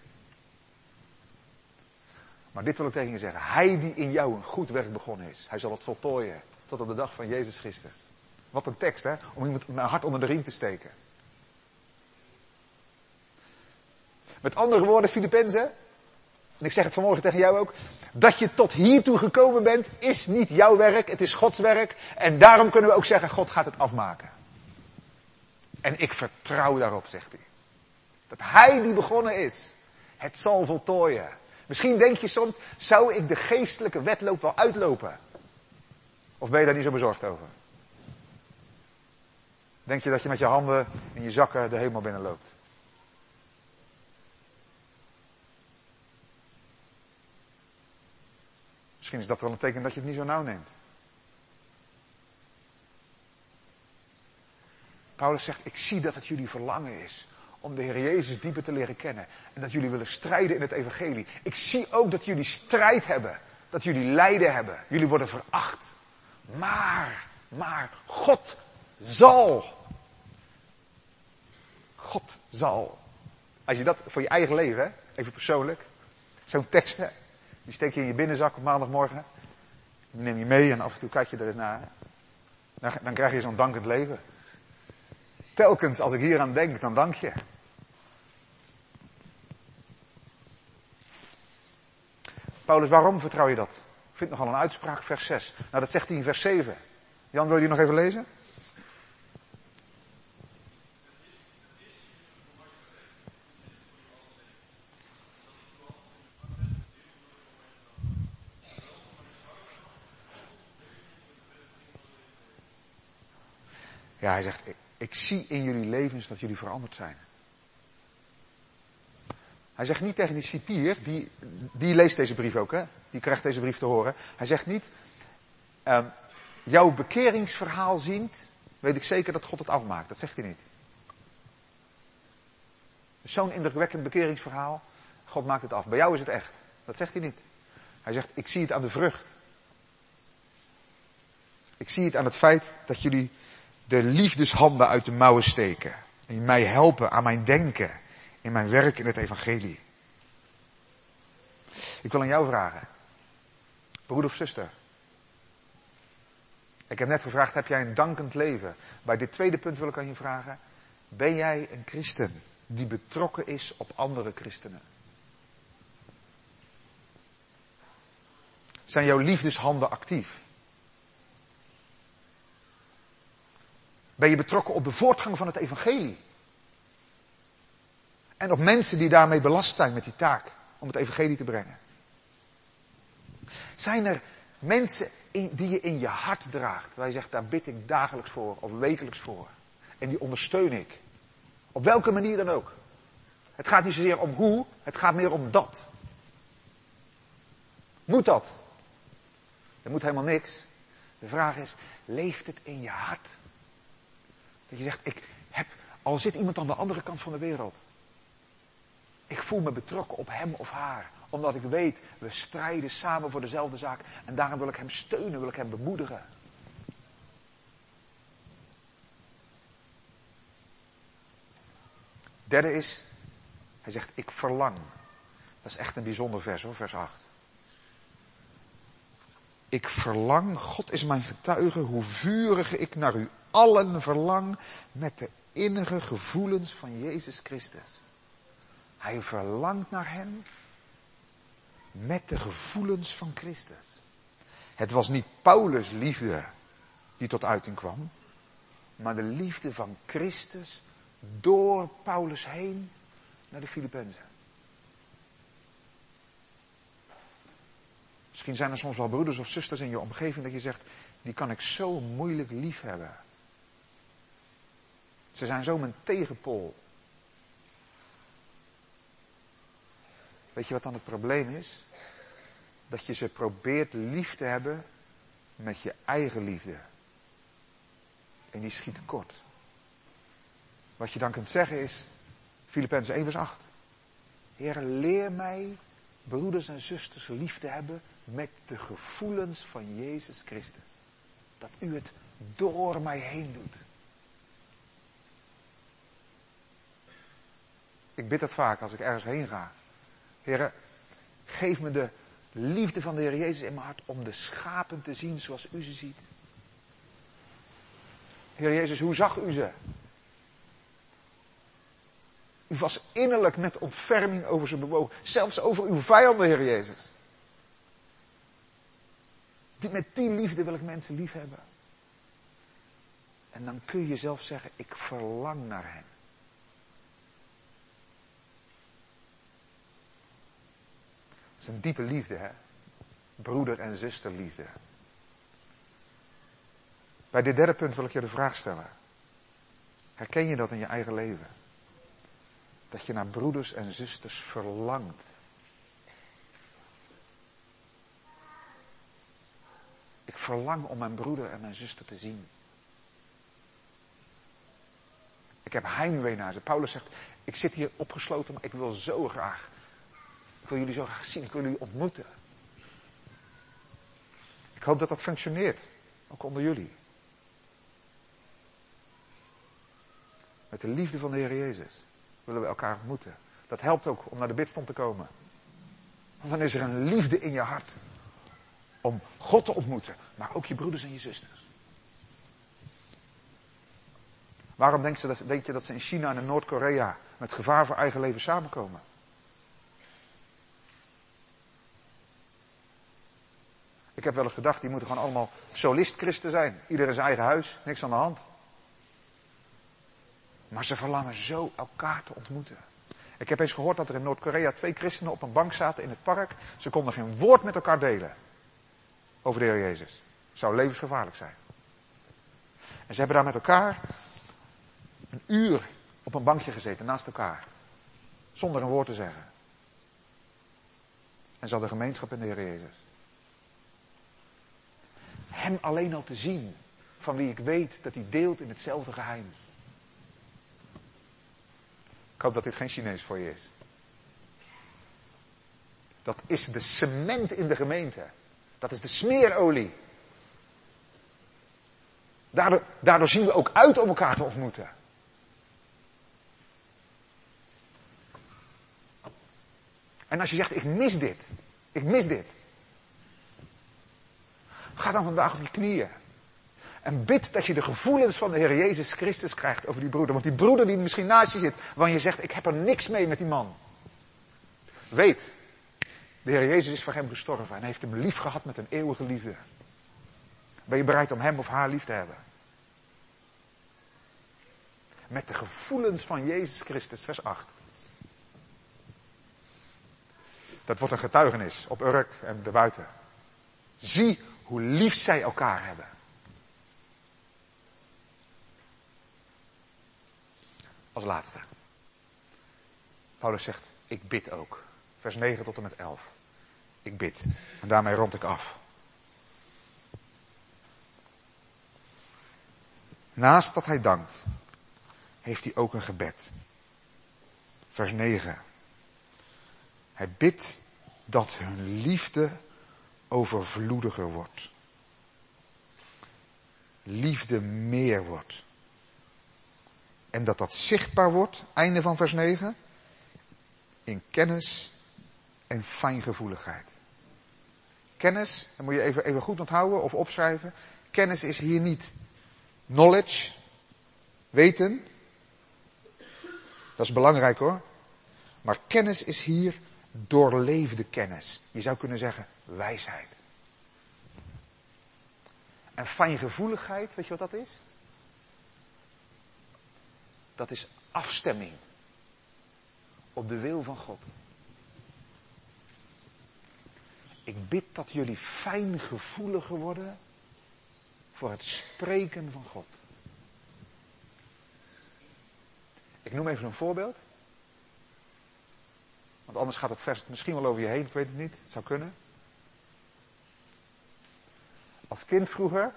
[SPEAKER 1] Maar dit wil ik tegen je zeggen. Hij die in jou een goed werk begonnen is. Hij zal het voltooien. Tot op de dag van Jezus Christus. Wat een tekst, hè? Om iemand mijn hart onder de riem te steken. Met andere woorden, Filippenzen. En ik zeg het vanmorgen tegen jou ook. Dat je tot hiertoe gekomen bent, is niet jouw werk. Het is Gods werk. En daarom kunnen we ook zeggen, God gaat het afmaken. En ik vertrouw daarop, zegt hij. Dat hij die begonnen is, het zal voltooien. Misschien denk je soms, zou ik de geestelijke wedloop wel uitlopen? Of ben je daar niet zo bezorgd over? Denk je dat je met je handen in je zakken de hemel binnenloopt? Misschien is dat wel een teken dat je het niet zo nauw neemt. Paulus zegt, ik zie dat het jullie verlangen is om de Heer Jezus dieper te leren kennen. En dat jullie willen strijden in het evangelie. Ik zie ook dat jullie strijd hebben. Dat jullie lijden hebben. Jullie worden veracht. Maar, maar, God zal. God zal. Als je dat voor je eigen leven, hè, even persoonlijk. Zo'n tekst, hè, die steek je in je binnenzak op maandagmorgen. Die neem je mee en af en toe kijk je er eens naar. Dan, dan krijg je zo'n dankend leven. Telkens als ik hier aan denk, dan dank je. Paulus, waarom vertrouw je dat? Ik vind nogal een uitspraak, vers zes. Nou, dat zegt hij in vers zeven. Jan, wil je die nog even lezen? Ja, hij zegt, ik, ik zie in jullie levens dat jullie veranderd zijn. Hij zegt niet tegen die cipier, die, die leest deze brief ook, hè? Die krijgt deze brief te horen. Hij zegt niet, uh, jouw bekeringsverhaal ziend, weet ik zeker dat God het afmaakt. Dat zegt hij niet. Zo'n indrukwekkend bekeringsverhaal, God maakt het af. Bij jou is het echt. Dat zegt hij niet. Hij zegt, ik zie het aan de vrucht. Ik zie het aan het feit dat jullie de liefdeshanden uit de mouwen steken. En mij helpen aan mijn denken. In mijn werk in het evangelie. Ik wil aan jou vragen. Broeder of zuster. Ik heb net gevraagd, heb jij een dankend leven? Bij dit tweede punt wil ik aan je vragen. Ben jij een christen die betrokken is op andere christenen? Zijn jouw liefdeshanden actief? Ben je betrokken op de voortgang van het evangelie? En op mensen die daarmee belast zijn met die taak om het evangelie te brengen. Zijn er mensen in, die je in je hart draagt, waar je zegt, daar bid ik dagelijks voor of wekelijks voor. En die ondersteun ik. Op welke manier dan ook. Het gaat niet zozeer om hoe, het gaat meer om dat. Moet dat? Er moet helemaal niks. De vraag is, leeft het in je hart? Dat je zegt, ik heb, al zit iemand aan de andere kant van de wereld. Ik voel me betrokken op hem of haar. Omdat ik weet, we strijden samen voor dezelfde zaak. En daarom wil ik hem steunen, wil ik hem bemoedigen. Derde is, hij zegt, ik verlang. Dat is echt een bijzonder vers hoor, vers acht. Ik verlang, God is mijn getuige, hoe vurig ik naar u allen verlang met de innige gevoelens van Jezus Christus. Hij verlangt naar hen met de gevoelens van Christus. Het was niet Paulus' liefde die tot uiting kwam, maar de liefde van Christus door Paulus heen naar de Filippenzen. Misschien zijn er soms wel broeders of zusters in je omgeving dat je zegt, die kan ik zo moeilijk lief hebben. Ze zijn zo mijn tegenpool. Weet je wat dan het probleem is? Dat je ze probeert lief te hebben met je eigen liefde. En die schiet tekort. Wat je dan kunt zeggen is, Filippenzen één vers acht. Heere, leer mij, broeders en zusters, lief te hebben met de gevoelens van Jezus Christus. Dat u het door mij heen doet. Ik bid dat vaak als ik ergens heen ga. Heere, geef me de liefde van de Heer Jezus in mijn hart om de schapen te zien zoals u ze ziet. Heer Jezus, hoe zag u ze? U was innerlijk met ontferming over ze bewogen. Zelfs over uw vijanden, Heer Jezus. Met die liefde wil ik mensen lief hebben. En dan kun je zelf zeggen, ik verlang naar hen. Het is een diepe liefde, hè? Broeder- en zusterliefde. Bij dit derde punt wil ik je de vraag stellen. Herken je dat in je eigen leven? Dat je naar broeders en zusters verlangt. Ik verlang om mijn broeder en mijn zuster te zien. Ik heb heimwee naar ze. Paulus zegt, ik zit hier opgesloten, maar ik wil zo graag. Ik wil jullie zo graag zien, ik wil jullie ontmoeten. Ik hoop dat dat functioneert, ook onder jullie. Met de liefde van de Heer Jezus willen we elkaar ontmoeten. Dat helpt ook om naar de bidstond te komen. Want dan is er een liefde in je hart om God te ontmoeten, maar ook je broeders en je zusters. Waarom denk je dat, denk je dat ze in China en in Noord-Korea met gevaar voor eigen leven samenkomen? Ik heb wel eens gedacht, die moeten gewoon allemaal solist-christen zijn. Ieder in zijn eigen huis, niks aan de hand. Maar ze verlangen zo elkaar te ontmoeten. Ik heb eens gehoord dat er in Noord-Korea twee christenen op een bank zaten in het park. Ze konden geen woord met elkaar delen over de Heer Jezus. Het zou levensgevaarlijk zijn. En ze hebben daar met elkaar een uur op een bankje gezeten naast elkaar. Zonder een woord te zeggen. En ze hadden gemeenschap in de Heer Jezus. Hem alleen al te zien, van wie ik weet dat hij deelt in hetzelfde geheim. Ik hoop dat dit geen Chinees voor je is. Dat is de cement in de gemeente. Dat is de smeerolie. Daardoor, daardoor zien we ook uit om elkaar te ontmoeten. En als je zegt, ik mis dit. Ik mis dit. Ga dan vandaag op je knieën. En bid dat je de gevoelens van de Heer Jezus Christus krijgt over die broeder. Want die broeder die misschien naast je zit, waarvan je zegt, ik heb er niks mee met die man. Weet, de Heer Jezus is voor hem gestorven en heeft hem lief gehad met een eeuwige liefde. Ben je bereid om hem of haar lief te hebben? Met de gevoelens van Jezus Christus, vers acht. Dat wordt een getuigenis op Urk en daarbuiten. Zie hoe lief zij elkaar hebben. Als laatste. Paulus zegt, ik bid ook. Vers negen tot en met elf. Ik bid. En daarmee rond ik af. Naast dat hij dankt, heeft hij ook een gebed. Vers negen. Hij bidt dat hun liefde overvloediger wordt. Liefde meer wordt. En dat dat zichtbaar wordt, einde van vers negen, in kennis en fijngevoeligheid. Kennis, dat moet je even, even goed onthouden of opschrijven. Kennis is hier niet knowledge, weten. Dat is belangrijk hoor. Maar kennis is hier doorleefde kennis. Je zou kunnen zeggen wijsheid. En fijngevoeligheid, weet je wat dat is? Dat is afstemming op de wil van God. Ik bid dat jullie fijngevoeliger worden voor het spreken van God. Ik noem even een voorbeeld. Want anders gaat het vers misschien wel over je heen, ik weet het niet, het zou kunnen. Als kind vroeger,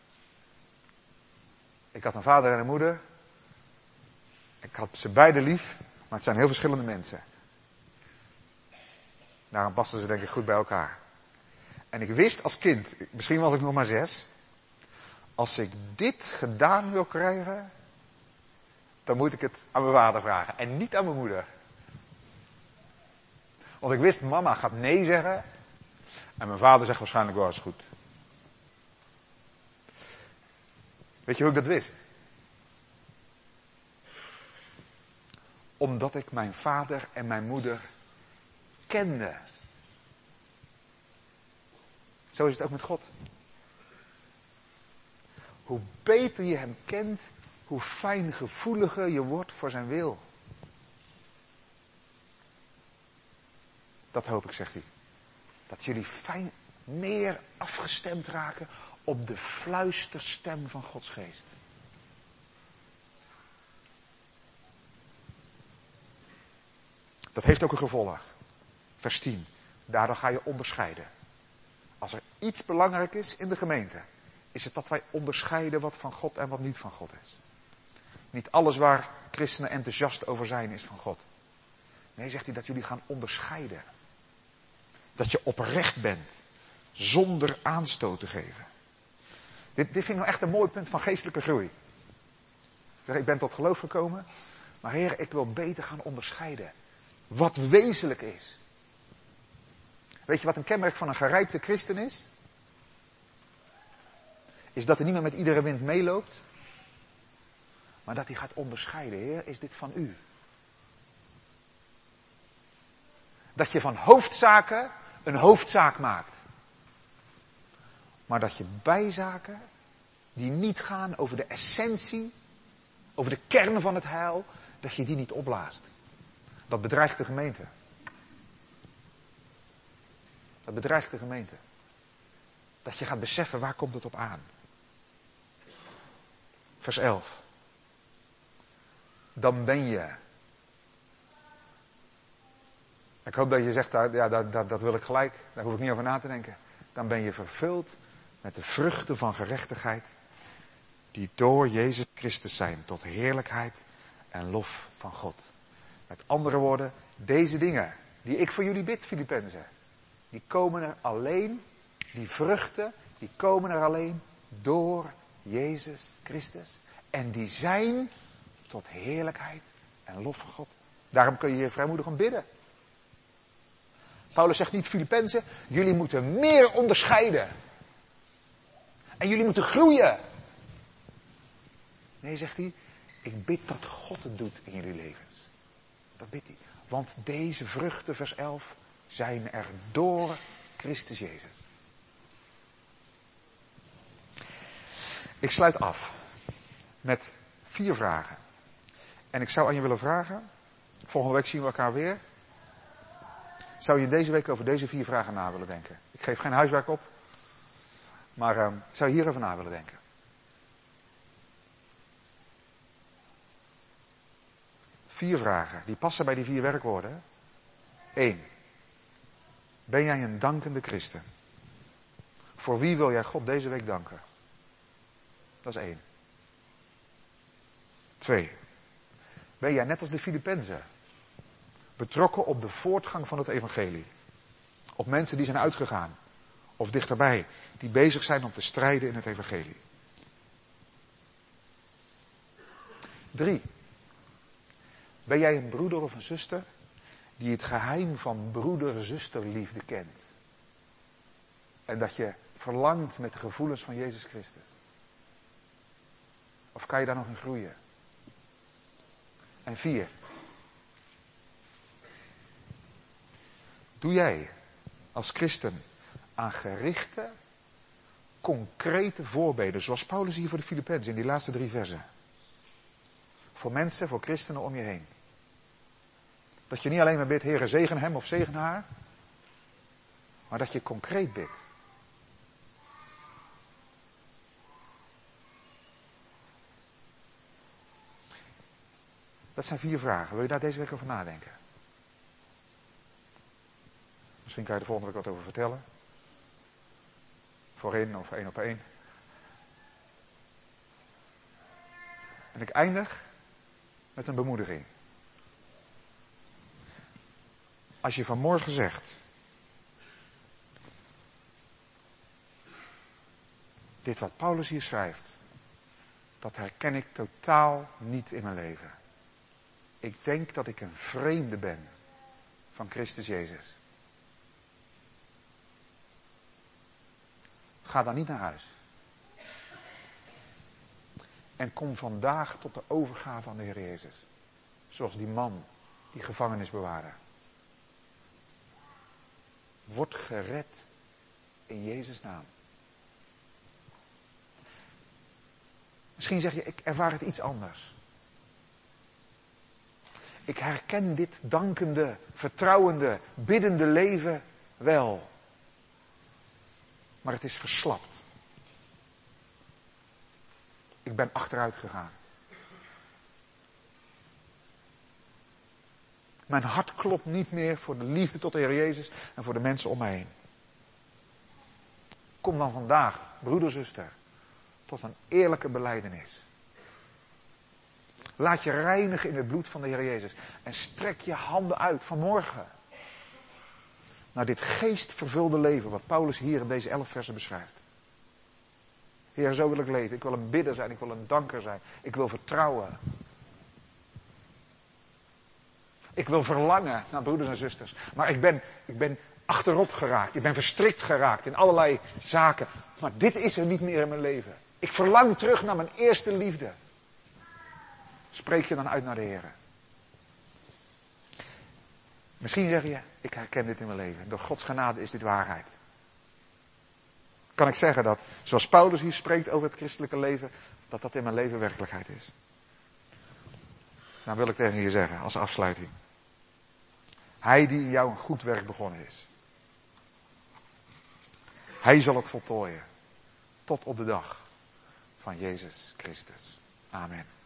[SPEAKER 1] ik had een vader en een moeder. Ik had ze beide lief, maar het zijn heel verschillende mensen. Daarom pasten ze denk ik goed bij elkaar. En ik wist als kind, misschien was ik nog maar zes, als ik dit gedaan wil krijgen, dan moet ik het aan mijn vader vragen en niet aan mijn moeder. Want ik wist, mama gaat nee zeggen en mijn vader zegt waarschijnlijk wel eens goed. Weet je hoe ik dat wist? Omdat ik mijn vader en mijn moeder kende. Zo is het ook met God. Hoe beter je hem kent, hoe fijngevoeliger je wordt voor zijn wil. Dat hoop ik, zegt hij. Dat jullie fijn meer afgestemd raken op de fluisterstem van Gods geest. Dat heeft ook een gevolg. Vers tien. Daardoor ga je onderscheiden. Als er iets belangrijk is in de gemeente, is het dat wij onderscheiden wat van God en wat niet van God is. Niet alles waar christenen enthousiast over zijn is van God. Nee, zegt hij, dat jullie gaan onderscheiden. Dat je oprecht bent, zonder aanstoot te geven. Dit, dit vind ik nou echt een mooi punt van geestelijke groei. Ik zeg, ik ben tot geloof gekomen, maar Heer, ik wil beter gaan onderscheiden. Wat wezenlijk is. Weet je wat een kenmerk van een gerijpte christen is? Is dat hij niet meer met iedere wind meeloopt, maar dat hij gaat onderscheiden. Heer, is dit van u? Dat je van hoofdzaken een hoofdzaak maakt. Maar dat je bijzaken die niet gaan over de essentie, over de kern van het heil, dat je die niet opblaast. Dat bedreigt de gemeente. Dat bedreigt de gemeente. Dat je gaat beseffen, waar komt het op aan? Vers elf. Dan ben je. Ik hoop dat je zegt, ja, dat, dat, dat wil ik gelijk. Daar hoef ik niet over na te denken. Dan ben je vervuld met de vruchten van gerechtigheid, die door Jezus Christus zijn, tot heerlijkheid en lof van God. Met andere woorden, deze dingen, die ik voor jullie bid, Filippenzen, die komen er alleen, die vruchten, die komen er alleen door Jezus Christus. En die zijn tot heerlijkheid en lof van God. Daarom kun je hier vrijmoedig om bidden. Paulus zegt niet, Filippenzen, jullie moeten meer onderscheiden. En jullie moeten groeien. Nee, zegt hij, ik bid dat God het doet in jullie levens. Dat bidt hij. Want deze vruchten, vers elf, zijn er door Christus Jezus. Ik sluit af met vier vragen. En ik zou aan je willen vragen, volgende week zien we elkaar weer. Zou je deze week over deze vier vragen na willen denken? Ik geef geen huiswerk op, maar uh, zou je hier even na willen denken? Vier vragen, die passen bij die vier werkwoorden. Eén. Ben jij een dankende christen? Voor wie wil jij God deze week danken? Dat is één. Twee. Ben jij net als de Filippenzen betrokken op de voortgang van het evangelie? Op mensen die zijn uitgegaan, of dichterbij, die bezig zijn om te strijden in het evangelie? Drie. Ben jij een broeder of een zuster die het geheim van broeder-zusterliefde kent? En dat je verlangt met de gevoelens van Jezus Christus? Of kan je daar nog in groeien? En vier. Doe jij als christen aan gerichte, concrete voorbeden, zoals Paulus hier voor de Filippenzen in die laatste drie versen. Voor mensen, voor christenen om je heen. Dat je niet alleen maar bidt, Heere, zegen hem of zegen haar. Maar dat je concreet bidt. Dat zijn vier vragen. Wil je daar deze week over nadenken? Misschien kan je er volgende week wat over vertellen. Voorin of één op één. En ik eindig met een bemoediging. Als je vanmorgen zegt, dit wat Paulus hier schrijft, dat herken ik totaal niet in mijn leven. Ik denk dat ik een vreemde ben van Christus Jezus. Ga dan niet naar huis. En kom vandaag tot de overgave aan de Heer Jezus. Zoals die man, die gevangenisbewaarder. Word gered in Jezus' naam. Misschien zeg je, ik ervaar het iets anders. Ik herken dit dankende, vertrouwende, biddende leven wel. Maar het is verslapt. Ik ben achteruit gegaan. Mijn hart klopt niet meer voor de liefde tot de Heer Jezus en voor de mensen om mij heen. Kom dan vandaag, broeder, zuster, tot een eerlijke belijdenis. Laat je reinigen in het bloed van de Heer Jezus. En strek je handen uit vanmorgen. Naar dit geestvervulde leven wat Paulus hier in deze elf versen beschrijft. Heer, zo wil ik leven. Ik wil een bidder zijn. Ik wil een danker zijn. Ik wil vertrouwen. Ik wil verlangen naar broeders en zusters. Maar ik ben, ik ben achterop geraakt. Ik ben verstrikt geraakt in allerlei zaken. Maar dit is er niet meer in mijn leven. Ik verlang terug naar mijn eerste liefde. Spreek je dan uit naar de Heer. Misschien zeg je, ik herken dit in mijn leven. Door Gods genade is dit waarheid. Kan ik zeggen dat, zoals Paulus hier spreekt over het christelijke leven, dat dat in mijn leven werkelijkheid is. Nou wil ik tegen je zeggen, als afsluiting. Hij die in jou een goed werk begonnen is. Hij zal het voltooien. Tot op de dag van Jezus Christus. Amen.